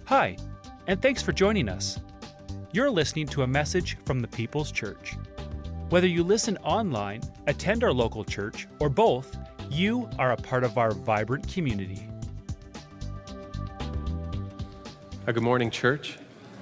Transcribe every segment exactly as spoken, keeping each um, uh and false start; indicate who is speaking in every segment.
Speaker 1: Hi, and thanks for joining us. You're listening to a message from the People's Church. Whether you listen online, attend our local church, or both, you are a part of our vibrant community.
Speaker 2: Uh, good morning, church.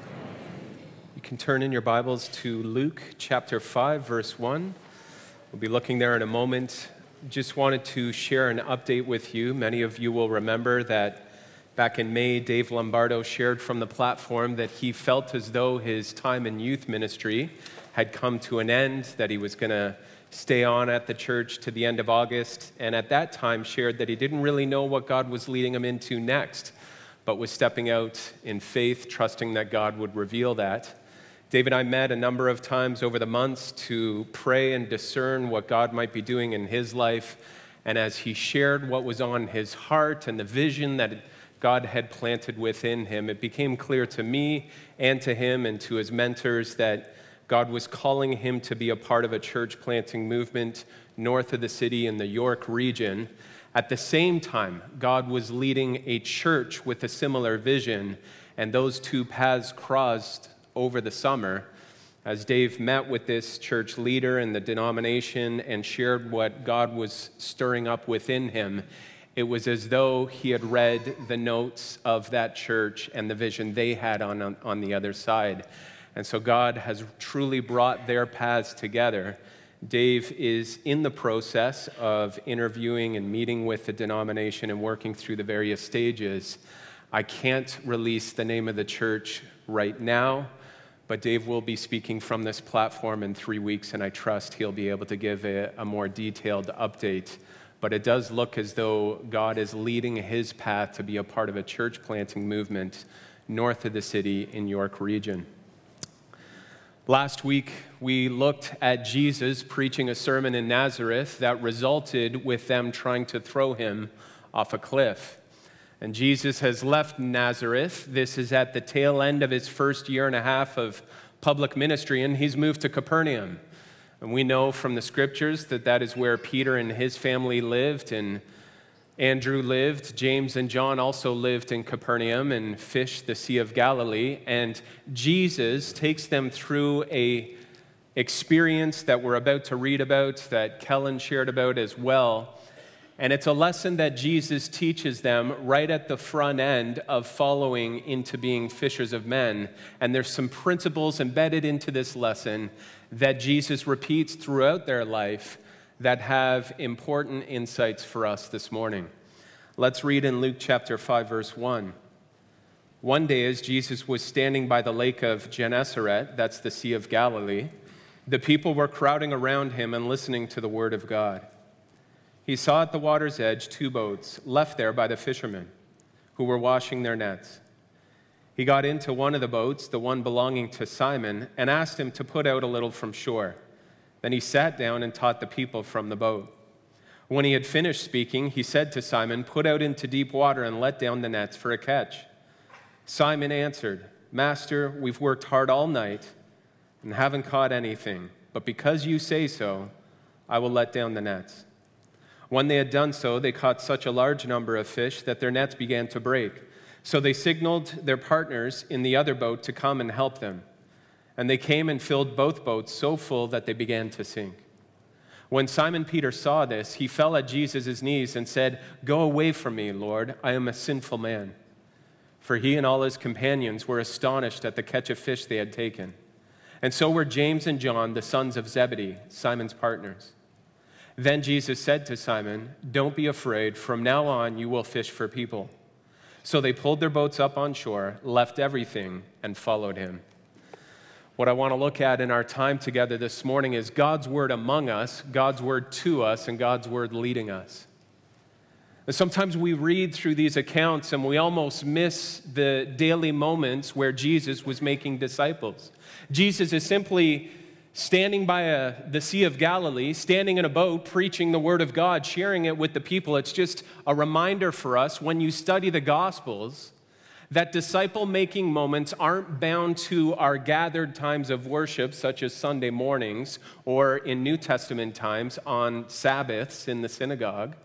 Speaker 2: You can turn in your Bibles to Luke chapter five, verse one. We'll be looking there in a moment. Just wanted to share an update with you. Many of you will remember that back in May, Dave Lombardo shared from the platform that he felt as though his time in youth ministry had come to an end, that he was going to stay on at the church to the end of August, and at that time shared that he didn't really know what God was leading him into next, but was stepping out in faith, trusting that God would reveal that. Dave and I met a number of times over the months to pray and discern what God might be doing in his life, and as he shared what was on his heart and the vision that God had planted within him, it became clear to me and to him and to his mentors that God was calling him to be a part of a church planting movement north of the city in the York region. At the same time, God was leading a church with a similar vision, and those two paths crossed over the summer as Dave met with this church leader in the denomination and shared what God was stirring up within him. It was as though he had read the notes of that church and the vision they had on, on, on the other side. And so God has truly brought their paths together. Dave is in the process of interviewing and meeting with the denomination and working through the various stages. I can't release the name of the church right now, but Dave will be speaking from this platform in three weeks, and I trust he'll be able to give a, a more detailed update. But it does look as though God is leading his path to be a part of a church planting movement north of the city in York region. Last week, we looked at Jesus preaching a sermon in Nazareth that resulted with them trying to throw him off a cliff. And Jesus has left Nazareth. This is at the tail end of his first year and a half of public ministry, and he's moved to Capernaum. And we know from the scriptures that that is where Peter and his family lived, and Andrew lived. James and John also lived in Capernaum and fished the Sea of Galilee. And Jesus takes them through a experience that we're about to read about, that Kellen shared about as well. And it's a lesson that Jesus teaches them right at the front end of following into being fishers of men. And there's some principles embedded into this lesson that Jesus repeats throughout their life that have important insights for us this morning. Let's read in Luke chapter five, verse one. One day as Jesus was standing by the lake of Gennesaret, that's the Sea of Galilee, the people were crowding around him and listening to the word of God. He saw at the water's edge two boats left there by the fishermen who were washing their nets. He got into one of the boats, the one belonging to Simon, and asked him to put out a little from shore. Then he sat down and taught the people from the boat. When he had finished speaking, he said to Simon, "Put out into deep water and let down the nets for a catch." Simon answered, "Master, we've worked hard all night and haven't caught anything, but because you say so, I will let down the nets." When they had done so, they caught such a large number of fish that their nets began to break. So they signaled their partners in the other boat to come and help them. And they came and filled both boats so full that they began to sink. When Simon Peter saw this, he fell at Jesus' knees and said, "Go away from me, Lord, I am a sinful man." For he and all his companions were astonished at the catch of fish they had taken. And so were James and John, the sons of Zebedee, Simon's partners. Then Jesus said to Simon, "Don't be afraid. From now on you will fish for people." So they pulled their boats up on shore, left everything, and followed him. What I want to look at in our time together this morning is God's word among us, God's word to us, and God's word leading us. And sometimes we read through these accounts and we almost miss the daily moments where Jesus was making disciples. Jesus is simply standing by a, the Sea of Galilee, standing in a boat, preaching the word of God, sharing it with the people. It's just a reminder for us when you study the Gospels that disciple-making moments aren't bound to our gathered times of worship, such as Sunday mornings, or in New Testament times on Sabbaths in the synagogue.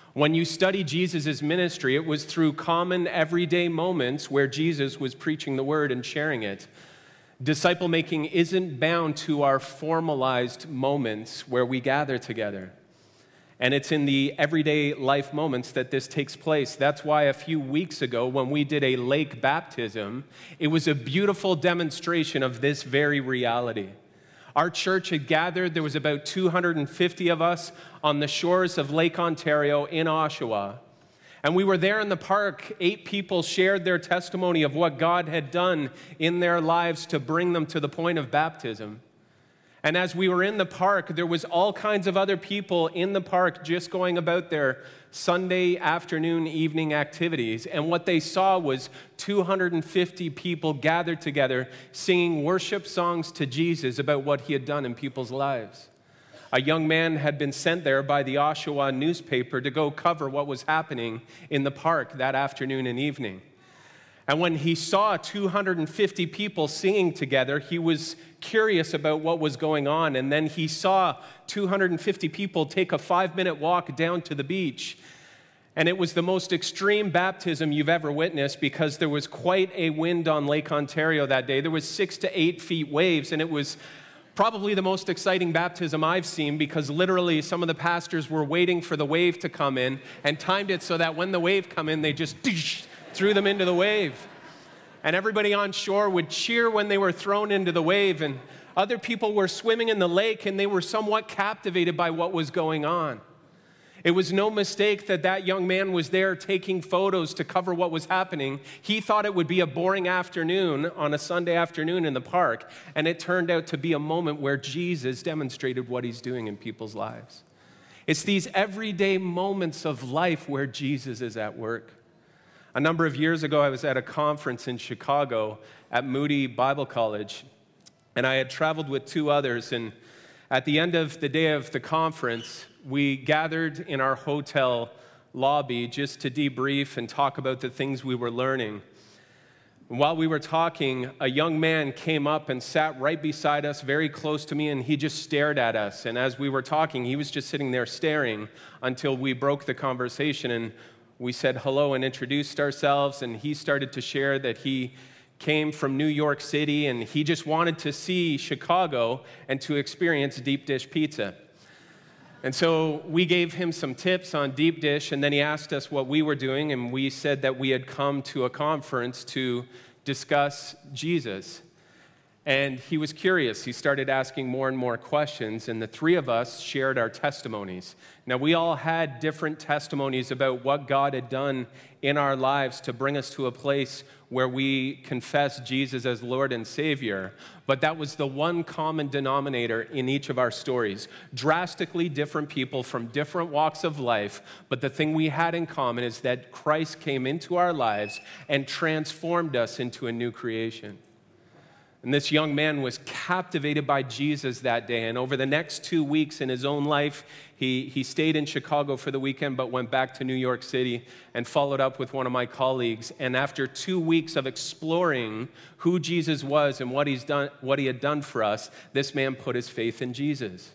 Speaker 2: When you study Jesus' ministry, it was through common everyday moments where Jesus was preaching the word and sharing it. Disciple making isn't bound to our formalized moments where we gather together. And it's in the everyday life moments that this takes place. That's why a few weeks ago, when we did a lake baptism, it was a beautiful demonstration of this very reality. Our church had gathered. There was about two hundred fifty of us on the shores of Lake Ontario in Oshawa. And we were there in the park. Eight people shared their testimony of what God had done in their lives to bring them to the point of baptism. And as we were in the park, there was all kinds of other people in the park just going about their Sunday afternoon, evening activities. And what they saw was two hundred fifty people gathered together singing worship songs to Jesus about what he had done in people's lives. A young man had been sent there by the Oshawa newspaper to go cover what was happening in the park that afternoon and evening. And when he saw two hundred fifty people singing together, he was curious about what was going on. And then he saw two hundred fifty people take a five-minute walk down to the beach. And it was the most extreme baptism you've ever witnessed because there was quite a wind on Lake Ontario that day. There was six to eight feet waves, and it was probably the most exciting baptism I've seen because literally some of the pastors were waiting for the wave to come in and timed it so that when the wave come in, they just threw them into the wave. And everybody on shore would cheer when they were thrown into the wave, and other people were swimming in the lake, and they were somewhat captivated by what was going on. It was no mistake that that young man was there taking photos to cover what was happening. He thought it would be a boring afternoon on a Sunday afternoon in the park, and it turned out to be a moment where Jesus demonstrated what he's doing in people's lives. It's these everyday moments of life where Jesus is at work. A number of years ago, I was at a conference in Chicago at Moody Bible College, and I had traveled with two others, and at the end of the day of the conference, we gathered in our hotel lobby just to debrief and talk about the things we were learning. And while we were talking, a young man came up and sat right beside us, very close to me, and he just stared at us. And as we were talking, he was just sitting there staring until we broke the conversation, and we said hello and introduced ourselves, and he started to share that he came from New York City, and he just wanted to see Chicago and to experience deep dish pizza. And so we gave him some tips on deep dish, and then he asked us what we were doing, and we said that we had come to a conference to discuss Jesus. And he was curious. He started asking more and more questions, and the three of us shared our testimonies. Now, we all had different testimonies about what God had done in our lives to bring us to a place where we confess Jesus as Lord and Savior, but that was the one common denominator in each of our stories. Drastically different people from different walks of life, but the thing we had in common is that Christ came into our lives and transformed us into a new creation. And this young man was captivated by Jesus that day. And over the next two weeks in his own life, he, he stayed in Chicago for the weekend, but went back to New York City and followed up with one of my colleagues. And after two weeks of exploring who Jesus was and what he's done, what he had done for us, this man put his faith in Jesus.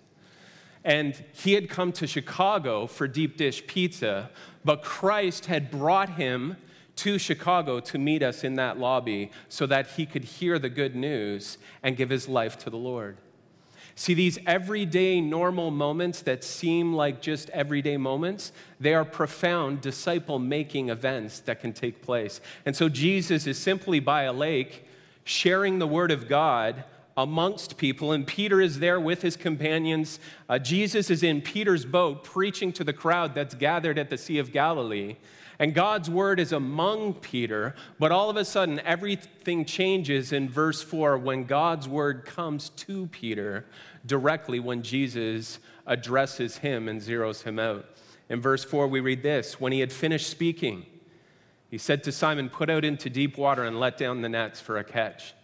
Speaker 2: And he had come to Chicago for deep dish pizza, but Christ had brought him to Chicago to meet us in that lobby so that he could hear the good news and give his life to the Lord. See, these everyday normal moments that seem like just everyday moments, they are profound disciple-making events that can take place. And so Jesus is simply by a lake sharing the word of God amongst people, and Peter is there with his companions. Uh, Jesus is in Peter's boat preaching to the crowd that's gathered at the Sea of Galilee. And God's word is among Peter, but all of a sudden everything changes in verse four when God's word comes to Peter directly when Jesus addresses him and zeroes him out. In verse four we read this: when he had finished speaking, he said to Simon, "Put out into deep water and let down the nets for a catch."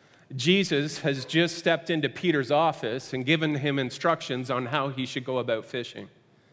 Speaker 2: Jesus has just stepped into Peter's office and given him instructions on how he should go about fishing.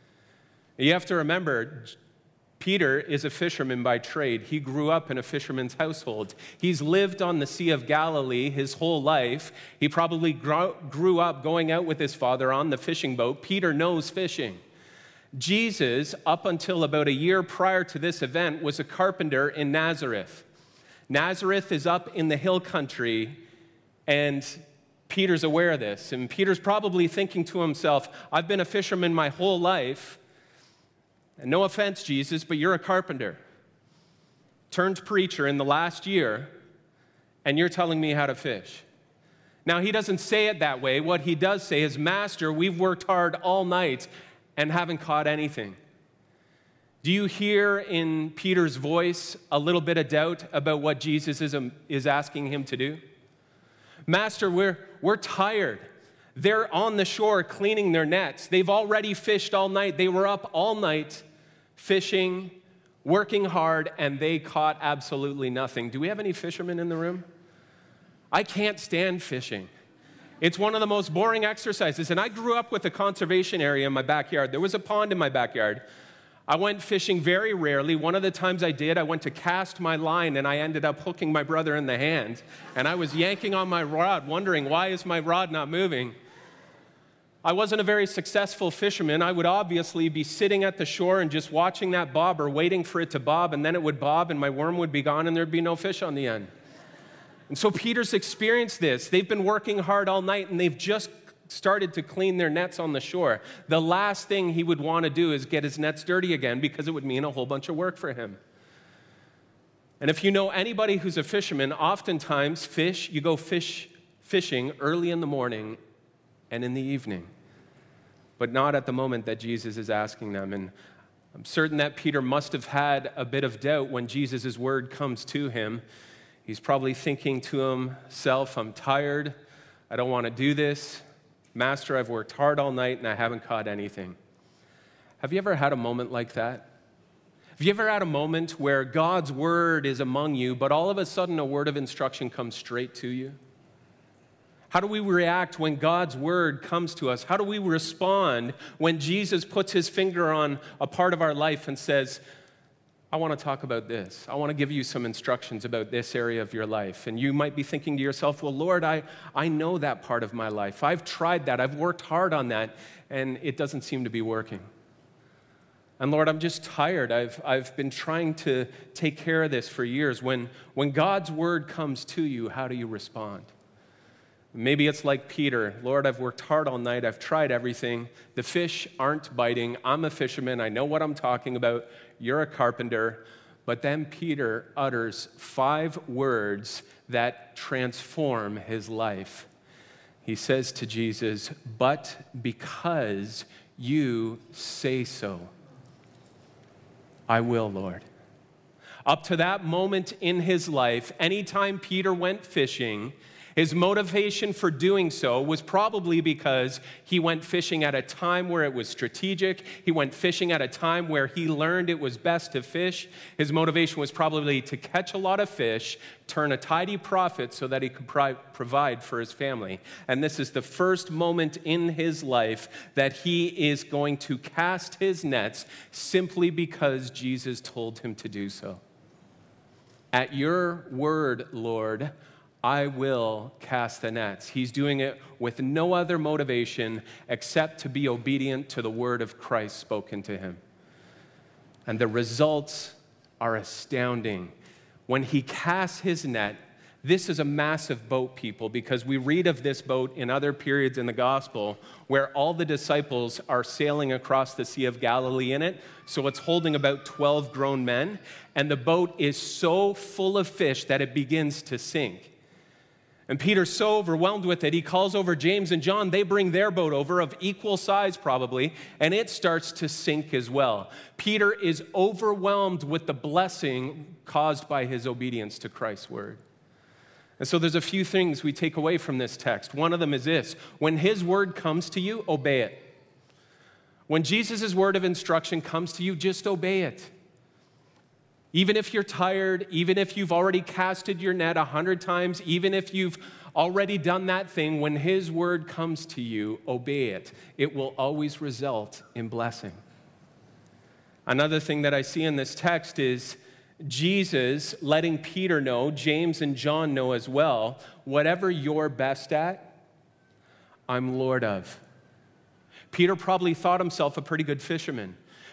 Speaker 2: You have to remember, Peter is a fisherman by trade. He grew up in a fisherman's household. He's lived on the Sea of Galilee his whole life. He probably grew up going out with his father on the fishing boat. Peter knows fishing. Jesus, up until about a year prior to this event, was a carpenter in Nazareth. Nazareth is up in the hill country, and Peter's aware of this. And Peter's probably thinking to himself, I've been a fisherman my whole life. And no offense, Jesus, but you're a carpenter. Turned preacher in the last year, and you're telling me how to fish. Now, he doesn't say it that way. What he does say is, Master, we've worked hard all night and haven't caught anything. Do you hear in Peter's voice a little bit of doubt about what Jesus is, um, is asking him to do? Master, we're, we're tired. They're on the shore cleaning their nets. They've already fished all night. They were up all night fishing, working hard, and they caught absolutely nothing. Do we have any fishermen in the room? I can't stand fishing. It's one of the most boring exercises, and I grew up with a conservation area in my backyard. There was a pond in my backyard. I went fishing very rarely. One of the times I did, I went to cast my line, and I ended up hooking my brother in the hand, and I was yanking on my rod, wondering, why is my rod not moving? I wasn't a very successful fisherman. I would obviously be sitting at the shore and just watching that bobber, waiting for it to bob, and then it would bob, and my worm would be gone, and there'd be no fish on the end. And so Peter's experienced this. They've been working hard all night, and they've just started to clean their nets on the shore. The last thing he would want to do is get his nets dirty again, because it would mean a whole bunch of work for him. And if you know anybody who's a fisherman, oftentimes fish, you go fish fishing early in the morning and in the evening, but not at the moment that Jesus is asking them. And I'm certain that Peter must have had a bit of doubt when Jesus' word comes to him. He's probably thinking to himself, I'm tired, I don't want to do this. Master, I've worked hard all night and I haven't caught anything. Have you ever had a moment like that? Have you ever had a moment where God's word is among you, but all of a sudden a word of instruction comes straight to you? How do we react when God's word comes to us? How do we respond when Jesus puts his finger on a part of our life and says, I want to talk about this. I want to give you some instructions about this area of your life. And you might be thinking to yourself, well, Lord, I, I know that part of my life. I've tried that. I've worked hard on that, and it doesn't seem to be working. And Lord, I'm just tired. I've, I've been trying to take care of this for years. When, when God's word comes to you, how do you respond? Maybe it's like Peter. Lord, I've worked hard all night. I've tried everything. The fish aren't biting. I'm a fisherman. I know what I'm talking about. You're a carpenter. But then Peter utters five words that transform his life. He says to Jesus, but because you say so, I will, Lord. Up to that moment in his life, anytime Peter went fishing, his motivation for doing so was probably because he went fishing at a time where it was strategic. He went fishing at a time where he learned it was best to fish. His motivation was probably to catch a lot of fish, turn a tidy profit so that he could pri- provide for his family. And this is the first moment in his life that he is going to cast his nets simply because Jesus told him to do so. At your word, Lord, I will cast the nets. He's doing it with no other motivation except to be obedient to the word of Christ spoken to him. And the results are astounding. When he casts his net, this is a massive boat, people, because we read of this boat in other periods in the gospel where all the disciples are sailing across the Sea of Galilee in it. So it's holding about twelve grown men, and the boat is so full of fish that it begins to sink. And Peter's so overwhelmed with it, he calls over James and John. They bring their boat over, of equal size probably, and it starts to sink as well. Peter is overwhelmed with the blessing caused by his obedience to Christ's word. And so there's a few things we take away from this text. One of them is this: when his word comes to you, obey it. When Jesus' word of instruction comes to you, just obey it. Even if you're tired, even if you've already casted your net a hundred times, even if you've already done that thing, when his word comes to you, obey it. It will always result in blessing. Another thing that I see in this text is Jesus letting Peter know, James and John know as well, whatever you're best at, I'm Lord of. Peter probably thought himself a pretty good fisherman.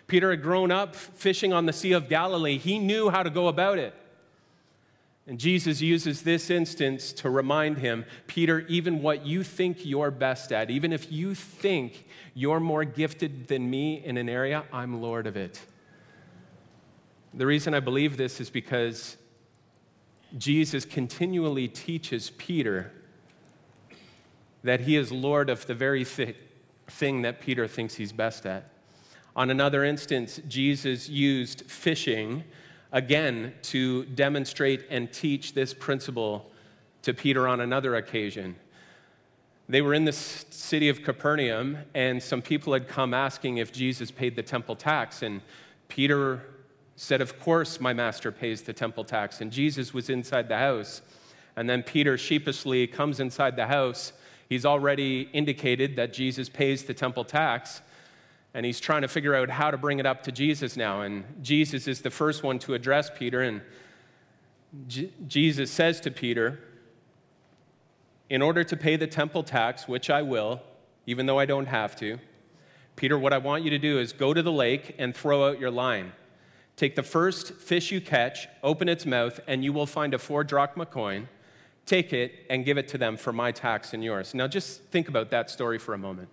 Speaker 2: Peter had grown up fishing on the Sea of Galilee. He knew how to go about it. And Jesus uses this instance to remind him, Peter, even what you think you're best at, even if you think you're more gifted than me in an area, I'm Lord of it. The reason I believe this is because Jesus continually teaches Peter that he is Lord of the very th- thing that Peter thinks he's best at. On another instance, Jesus used fishing again to demonstrate and teach this principle to Peter on another occasion. They were in the city of Capernaum, and some people had come asking if Jesus paid the temple tax, and Peter said, of course my master pays the temple tax, and Jesus was inside the house. And then Peter sheepishly comes inside the house. He's already indicated that Jesus pays the temple tax, and he's trying to figure out how to bring it up to Jesus now. And Jesus is the first one to address Peter, and J- Jesus says to Peter, in order to pay the temple tax, which I will, even though I don't have to, Peter, what I want you to do is go to the lake and throw out your line. Take the first fish you catch, open its mouth, and you will find a four drachma coin. Take it and give it to them for my tax and yours. Now just think about that story for a moment.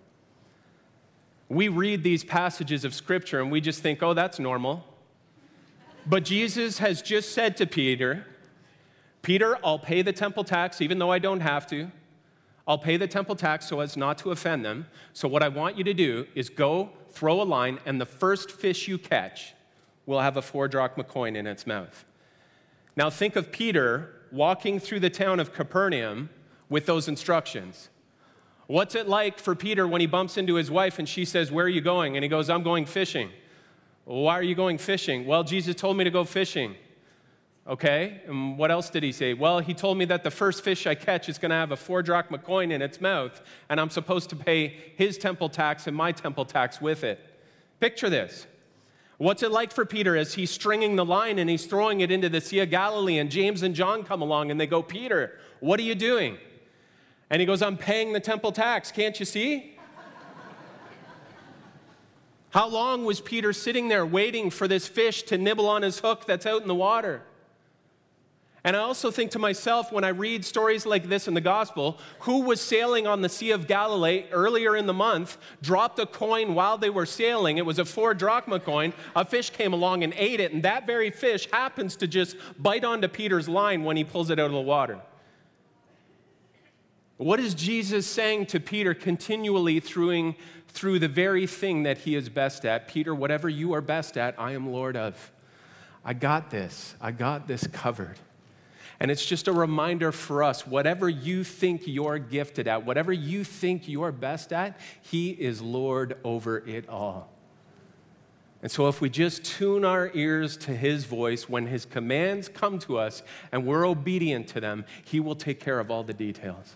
Speaker 2: We read these passages of Scripture and we just think, oh, that's normal. But Jesus has just said to Peter, Peter, I'll pay the temple tax even though I don't have to. I'll pay the temple tax so as not to offend them. So what I want you to do is go throw a line, and the first fish you catch will have a four drachma coin in its mouth. Now think of Peter walking through the town of Capernaum with those instructions. What's it like for Peter when he bumps into his wife and she says, where are you going? And he goes, I'm going fishing. Why are you going fishing? Well, Jesus told me to go fishing. Okay, and what else did he say? Well, he told me that the first fish I catch is going to have a four drachma coin in its mouth, and I'm supposed to pay his temple tax and my temple tax with it. Picture this. What's it like for Peter as he's stringing the line and he's throwing it into the Sea of Galilee, and James and John come along and they go, Peter, what are you doing? And he goes, I'm paying the temple tax, can't you see? How long was Peter sitting there waiting for this fish to nibble on his hook that's out in the water? And I also think to myself, when I read stories like this in the gospel, who was sailing on the Sea of Galilee earlier in the month, dropped a coin while they were sailing. It was a four drachma coin. A fish came along and ate it, and that very fish happens to just bite onto Peter's line when he pulls it out of the water. What is Jesus saying to Peter continually through, through the very thing that he is best at? Peter, whatever you are best at, I am Lord of. I got this. I got this covered. And it's just a reminder for us, whatever you think you're gifted at, whatever you think you're best at, he is Lord over it all. And so if we just tune our ears to his voice, when his commands come to us and we're obedient to them, he will take care of all the details.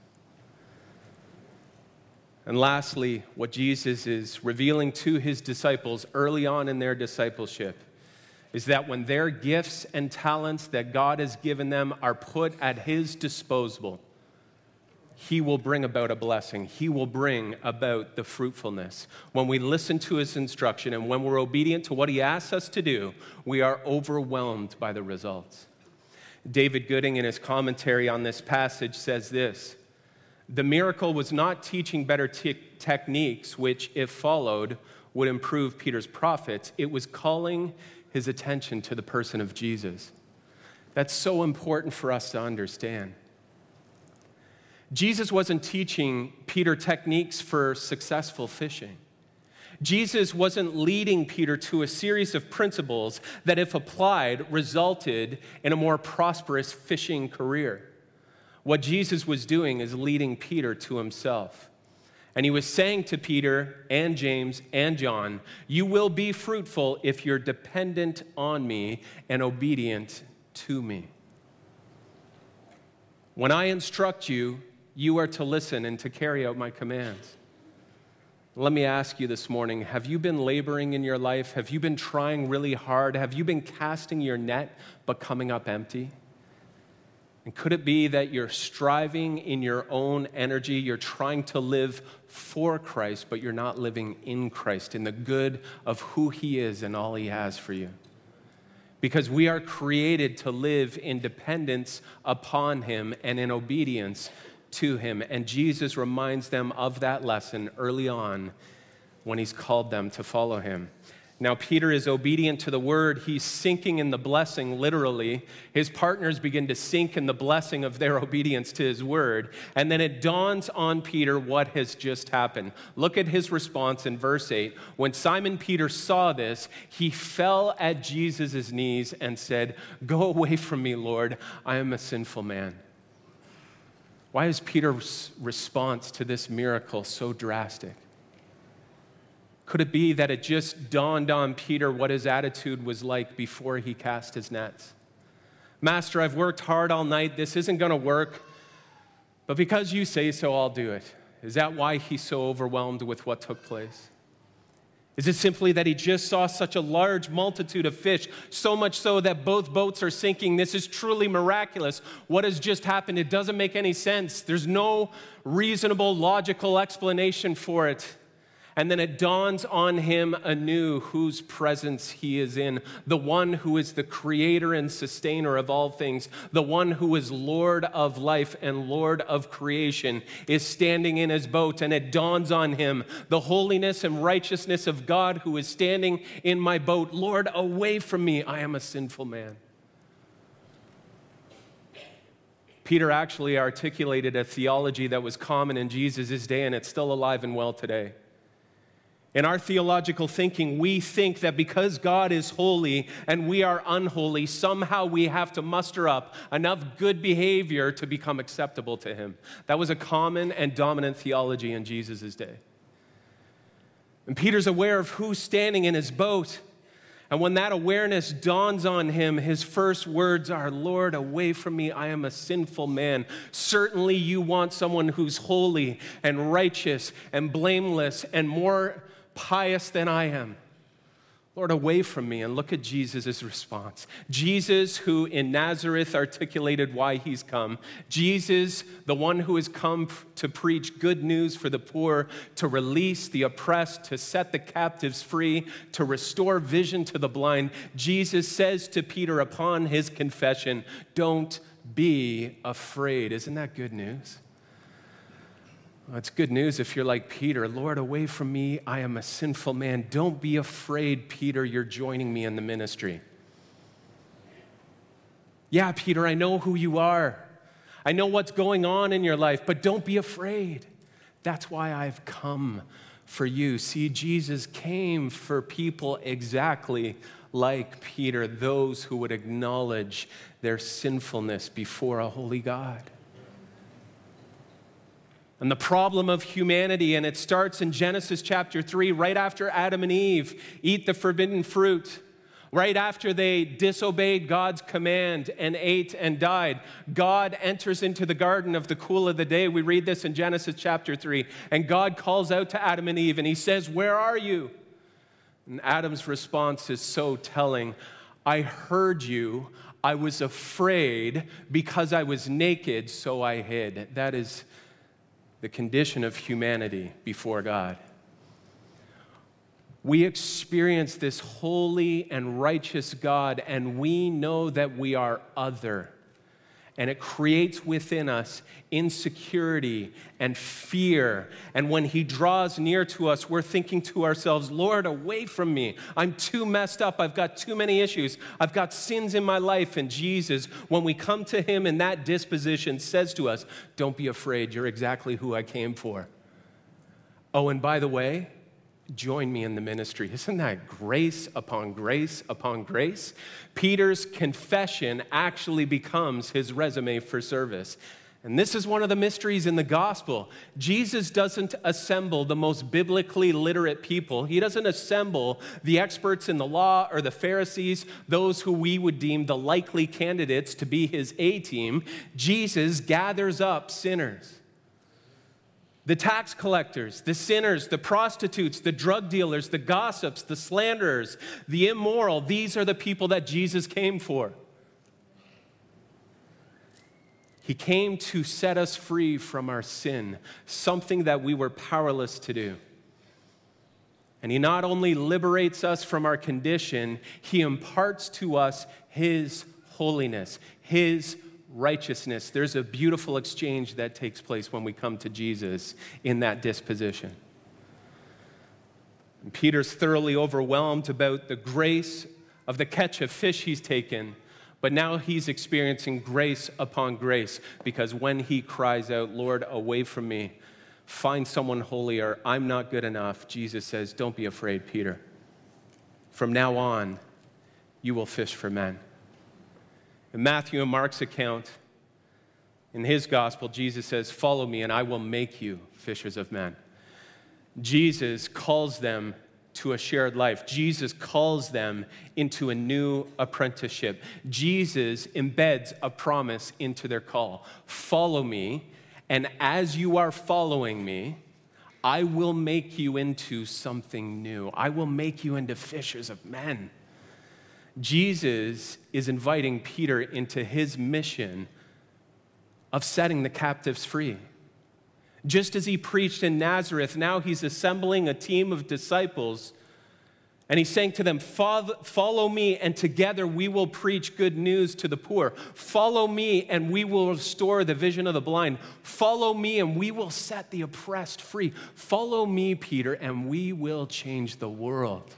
Speaker 2: And lastly, what Jesus is revealing to his disciples early on in their discipleship is that when their gifts and talents that God has given them are put at his disposal, he will bring about a blessing. He will bring about the fruitfulness. When we listen to his instruction and when we're obedient to what he asks us to do, we are overwhelmed by the results. David Gooding, in his commentary on this passage, says this: the miracle was not teaching better te- techniques, which, if followed, would improve Peter's profits. It was calling his attention to the person of Jesus. That's so important for us to understand. Jesus wasn't teaching Peter techniques for successful fishing. Jesus wasn't leading Peter to a series of principles that, if applied, resulted in a more prosperous fishing career. What Jesus was doing is leading Peter to himself. And he was saying to Peter and James and John, you will be fruitful if you're dependent on me and obedient to me. When I instruct you, you are to listen and to carry out my commands. Let me ask you this morning, have you been laboring in your life? Have you been trying really hard? Have you been casting your net but coming up empty? And could it be that you're striving in your own energy, you're trying to live for Christ, but you're not living in Christ, in the good of who he is and all he has for you? Because we are created to live in dependence upon him and in obedience to him. And Jesus reminds them of that lesson early on when he's called them to follow him. Now, Peter is obedient to the word. He's sinking in the blessing, literally. His partners begin to sink in the blessing of their obedience to his word. And then it dawns on Peter what has just happened. Look at his response in verse eight. When Simon Peter saw this, he fell at Jesus' knees and said, "Go away from me, Lord. I am a sinful man." Why is Peter's response to this miracle so drastic? Could it be that it just dawned on Peter what his attitude was like before he cast his nets? Master, I've worked hard all night. This isn't going to work, but because you say so, I'll do it. Is that why he's so overwhelmed with what took place? Is it simply that he just saw such a large multitude of fish, so much so that both boats are sinking? This is truly miraculous. What has just happened? It doesn't make any sense. There's no reasonable, logical explanation for it. And then it dawns on him anew whose presence he is in, the one who is the creator and sustainer of all things, the one who is Lord of life and Lord of creation, is standing in his boat. And it dawns on him the holiness and righteousness of God who is standing in my boat. Lord, away from me, I am a sinful man. Peter actually articulated a theology that was common in Jesus' day, and it's still alive and well today. In our theological thinking, we think that because God is holy and we are unholy, somehow we have to muster up enough good behavior to become acceptable to him. That was a common and dominant theology in Jesus' day. And Peter's aware of who's standing in his boat. And when that awareness dawns on him, his first words are, "Lord, away from me, I am a sinful man." Certainly you want someone who's holy and righteous and blameless and more pious than I am. Lord, away from me. And look at Jesus' response. Jesus, who in Nazareth articulated why he's come. Jesus, the one who has come to preach good news for the poor, to release the oppressed, to set the captives free, to restore vision to the blind. Jesus says to Peter upon his confession, "Don't be afraid." Isn't that good news? Well, it's good news if you're like Peter. "Lord, away from me, I am a sinful man." Don't be afraid, Peter. You're joining me in the ministry. Yeah, Peter, I know who you are. I know what's going on in your life, but don't be afraid. That's why I've come for you. See, Jesus came for people exactly like Peter, those who would acknowledge their sinfulness before a holy God. And the problem of humanity, and it starts in Genesis chapter three, right after Adam and Eve eat the forbidden fruit, right after they disobeyed God's command and ate and died. God enters into the garden of the cool of the day. We read this in Genesis chapter three. And God calls out to Adam and Eve, and he says, "Where are you?" And Adam's response is so telling. "I heard you. I was afraid because I was naked, so I hid." That is the condition of humanity before God. We experience this holy and righteous God, and we know that we are other. And it creates within us insecurity and fear. And when he draws near to us, we're thinking to ourselves, "Lord, away from me. I'm too messed up. I've got too many issues. I've got sins in my life." And Jesus, when we come to him in that disposition, says to us, "Don't be afraid. You're exactly who I came for. Oh, and by the way, join me in the ministry." Isn't that grace upon grace upon grace? Peter's confession actually becomes his resume for service. And this is one of the mysteries in the gospel. Jesus doesn't assemble the most biblically literate people. He doesn't assemble the experts in the law or the Pharisees, those who we would deem the likely candidates to be his A-team. Jesus gathers up sinners. The tax collectors, the sinners, the prostitutes, the drug dealers, the gossips, the slanderers, the immoral. These are the people that Jesus came for. He came to set us free from our sin, something that we were powerless to do. And he not only liberates us from our condition, he imparts to us his holiness, his righteousness. There's a beautiful exchange that takes place when we come to Jesus in that disposition. And Peter's thoroughly overwhelmed about the grace of the catch of fish he's taken, but now he's experiencing grace upon grace, because when he cries out, "Lord, away from me, find someone holier, I'm not good enough," Jesus says, "Don't be afraid, Peter. From now on, you will fish for men." In Matthew and Mark's account, in his gospel, Jesus says, "Follow me and I will make you fishers of men." Jesus calls them to a shared life. Jesus calls them into a new apprenticeship. Jesus embeds a promise into their call. Follow me, and as you are following me, I will make you into something new. I will make you into fishers of men. Jesus is inviting Peter into his mission of setting the captives free. Just as he preached in Nazareth, now he's assembling a team of disciples, and he's saying to them, "Follow me, and together we will preach good news to the poor. Follow me, and we will restore the vision of the blind. Follow me, and we will set the oppressed free. Follow me, Peter, and we will change the world."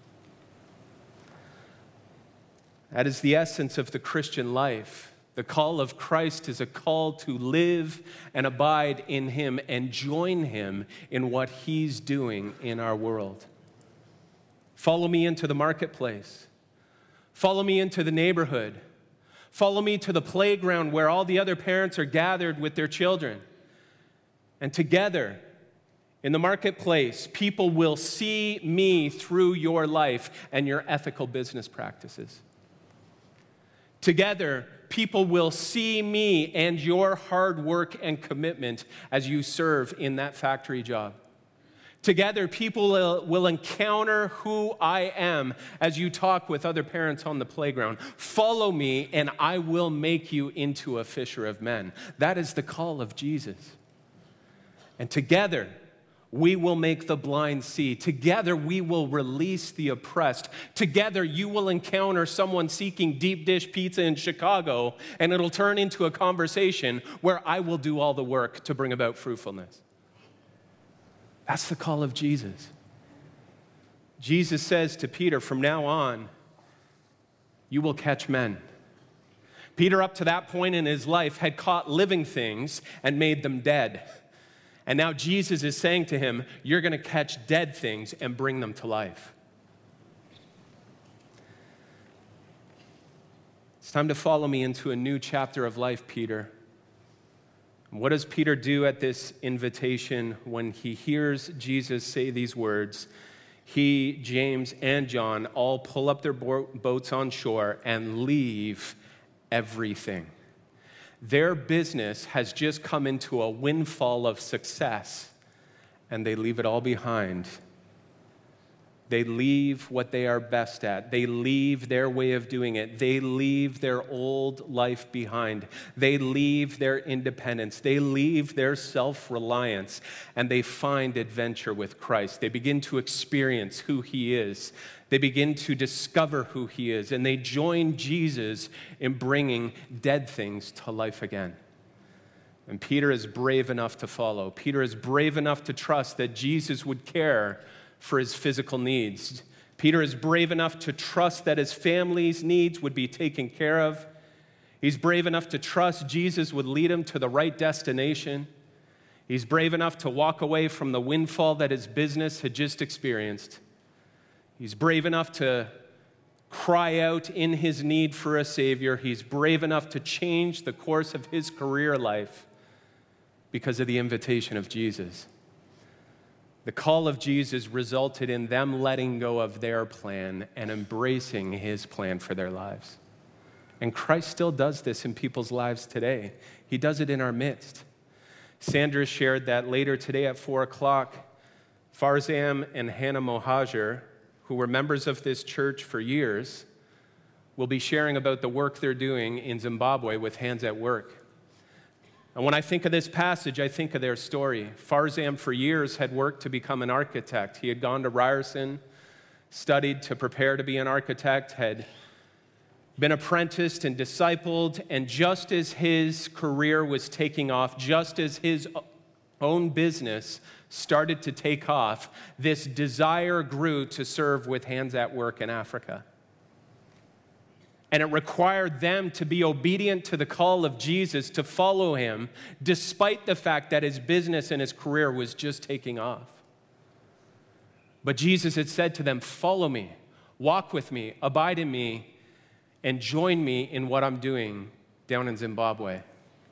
Speaker 2: That is the essence of the Christian life. The call of Christ is a call to live and abide in him and join him in what he's doing in our world. Follow me into the marketplace. Follow me into the neighborhood. Follow me to the playground where all the other parents are gathered with their children. And together, in the marketplace, people will see me through your life and your ethical business practices. Together, people will see me and your hard work and commitment as you serve in that factory job. Together, people will, will encounter who I am as you talk with other parents on the playground. Follow me, and I will make you into a fisher of men. That is the call of Jesus. And together, we will make the blind see. Together, we will release the oppressed. Together, you will encounter someone seeking deep dish pizza in Chicago, and it'll turn into a conversation where I will do all the work to bring about fruitfulness. That's the call of Jesus. Jesus says to Peter, from now on, you will catch men. Peter, up to that point in his life, had caught living things and made them dead. And now Jesus is saying to him, you're going to catch dead things and bring them to life. It's time to follow me into a new chapter of life, Peter. What does Peter do at this invitation when he hears Jesus say these words? He, James, and John all pull up their boats on shore and leave everything. Their business has just come into a windfall of success, and they leave it all behind. They leave what they are best at. They leave their way of doing it. They leave their old life behind. They leave their independence. They leave their self-reliance, and they find adventure with Christ. They begin to experience who he is. They begin to discover who he is, and they join Jesus in bringing dead things to life again. And Peter is brave enough to follow. Peter is brave enough to trust that Jesus would care for his physical needs. Peter is brave enough to trust that his family's needs would be taken care of. He's brave enough to trust Jesus would lead him to the right destination. He's brave enough to walk away from the windfall that his business had just experienced. He's brave enough to cry out in his need for a Savior. He's brave enough to change the course of his career life because of the invitation of Jesus. The call of Jesus resulted in them letting go of their plan and embracing his plan for their lives. And Christ still does this in people's lives today. He does it in our midst. Sandra shared that later today at four o'clock, Farzam and Hannah Mohajer, who were members of this church for years, will be sharing about the work they're doing in Zimbabwe with Hands at Work. And when I think of this passage, I think of their story. Farzam, for years, had worked to become an architect. He had gone to Ryerson, studied to prepare to be an architect, had been apprenticed and discipled, and just as his career was taking off, just as his own business started to take off, this desire grew to serve with Hands at Work in Africa. And it required them to be obedient to the call of Jesus, to follow him, despite the fact that his business and his career was just taking off. But Jesus had said to them, follow me, walk with me, abide in me, and join me in what I'm doing down in Zimbabwe.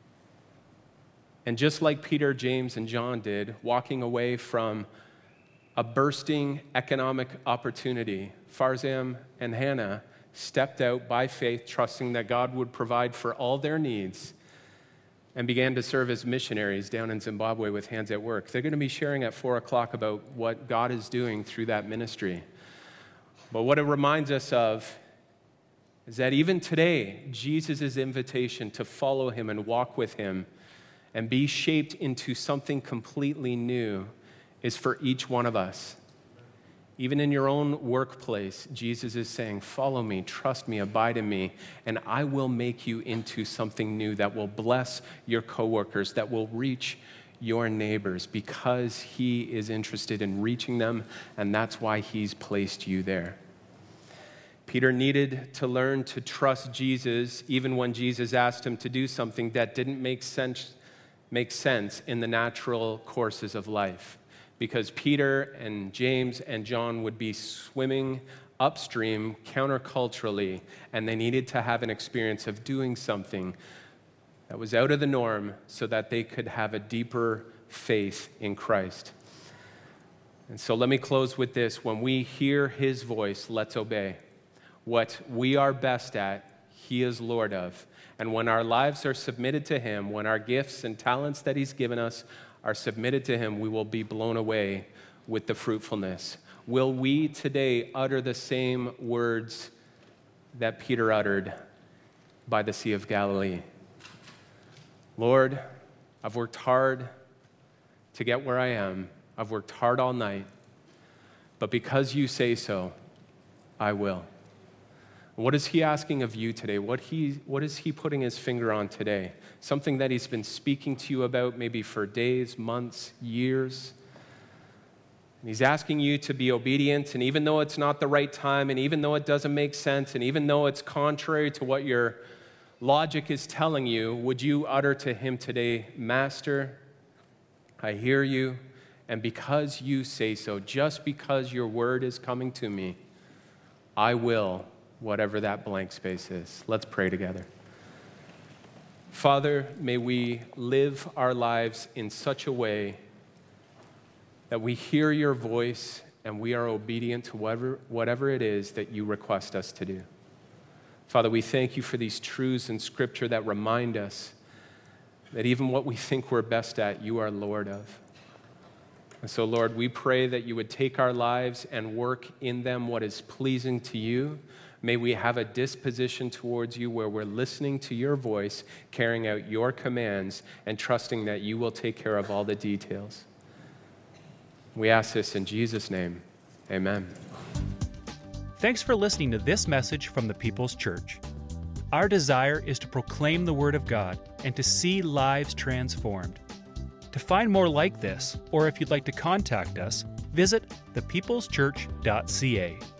Speaker 2: And just like Peter, James, and John did, walking away from a bursting economic opportunity, Farzam and Hannah stepped out by faith, trusting that God would provide for all their needs, and began to serve as missionaries down in Zimbabwe with Hands at Work. They're going to be sharing at four o'clock about what God is doing through that ministry. But what it reminds us of is that even today, Jesus' invitation to follow him and walk with him and be shaped into something completely new is for each one of us. Even in your own workplace, Jesus is saying, follow me, trust me, abide in me, and I will make you into something new that will bless your coworkers, that will reach your neighbors, because he is interested in reaching them, and that's why he's placed you there. Peter needed to learn to trust Jesus even when Jesus asked him to do something that didn't make sense, make sense in the natural courses of life. Because Peter and James and John would be swimming upstream counterculturally, and they needed to have an experience of doing something that was out of the norm so that they could have a deeper faith in Christ. And so let me close with this. When we hear his voice, let's obey. What we are best at, he is Lord of. And when our lives are submitted to him, when our gifts and talents that he's given us are submitted to him, we will be blown away with the fruitfulness. Will we today utter the same words that Peter uttered by the Sea of Galilee? Lord, I've worked hard to get where I am. I've worked hard all night. But because you say so, I will. What is he asking of you today? What, he, what is he putting his finger on today? Something that he's been speaking to you about maybe for days, months, years. And he's asking you to be obedient, and even though it's not the right time, and even though it doesn't make sense, and even though it's contrary to what your logic is telling you, would you utter to him today, Master, I hear you, and because you say so, just because your word is coming to me, I will, whatever that blank space is. Let's pray together. Father, may we live our lives in such a way that we hear your voice and we are obedient to whatever, whatever it is that you request us to do. Father, we thank you for these truths in Scripture that remind us that even what we think we're best at, you are Lord of. And so, Lord, we pray that you would take our lives and work in them what is pleasing to you. May we have a disposition towards you where we're listening to your voice, carrying out your commands, and trusting that you will take care of all the details. We ask this in Jesus' name. Amen.
Speaker 1: Thanks for listening to this message from the People's Church. Our desire is to proclaim the Word of God and to see lives transformed. To find more like this, or if you'd like to contact us, visit the peoples church dot c a.